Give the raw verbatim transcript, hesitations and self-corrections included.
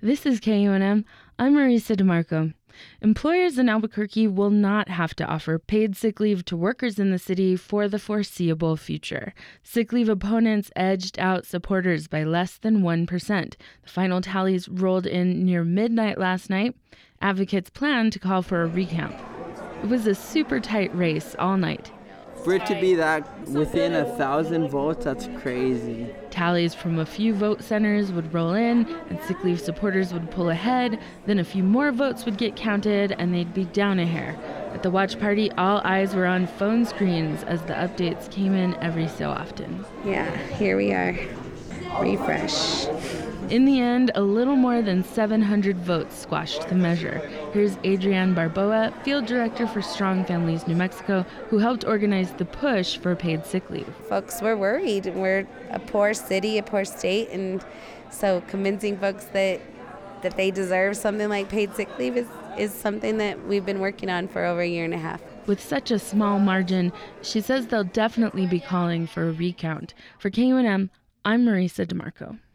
This is K U N M. I'm Marisa DeMarco. Employers in Albuquerque will not have to offer paid sick leave to workers in the city for the foreseeable future. Sick leave opponents edged out supporters by less than one percent. The final tallies rolled in near midnight last night. Advocates plan to call for a recount. It was a super tight race all night. For it to be that within a thousand votes, that's crazy. Tallies from a few vote centers would roll in, and sick leave supporters would pull ahead. Then a few more votes would get counted, and they'd be down a hair. At the watch party, all eyes were on phone screens as the updates came in every so often. Yeah, here we are. Refresh. In the end, a little more than seven hundred votes squashed the measure. Here's Adrienne Barboa, field director for Strong Families New Mexico, who helped organize the push for paid sick leave. Folks were worried. We're a poor city, a poor state, and so convincing folks that that they deserve something like paid sick leave is, is something that we've been working on for over a year and a half. With such a small margin, she says they'll definitely be calling for a recount. For K U N M, I'm Marisa DeMarco.